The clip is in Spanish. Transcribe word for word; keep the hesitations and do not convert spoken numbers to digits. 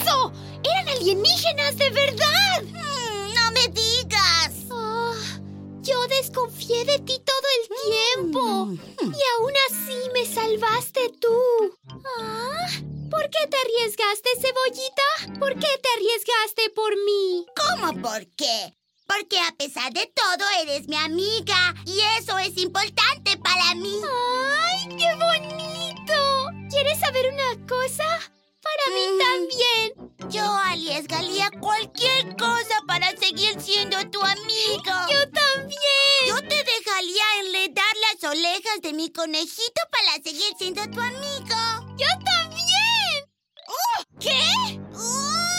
eso! ¡Eran alienígenas de verdad! Mm, ¡No me digas! Oh, yo desconfié de ti todo el tiempo. Mm. Y aún así me salvaste tú. Ah, ¿por qué te arriesgaste, Cebollita? ¿Por qué te arriesgaste por mí? ¿Cómo por qué? Porque a pesar de todo eres mi amiga y eso es importante para mí. ¡Ay, qué bonito! ¿Quieres saber una cosa? Para mí Mm. también. Yo arriesgaría cualquier cosa para seguir siendo tu amigo. Yo también. Yo te dejaría enredar las orejas de mi conejito para seguir siendo tu amigo. Yo también. ¡Oh! ¿Qué? ¡Oh!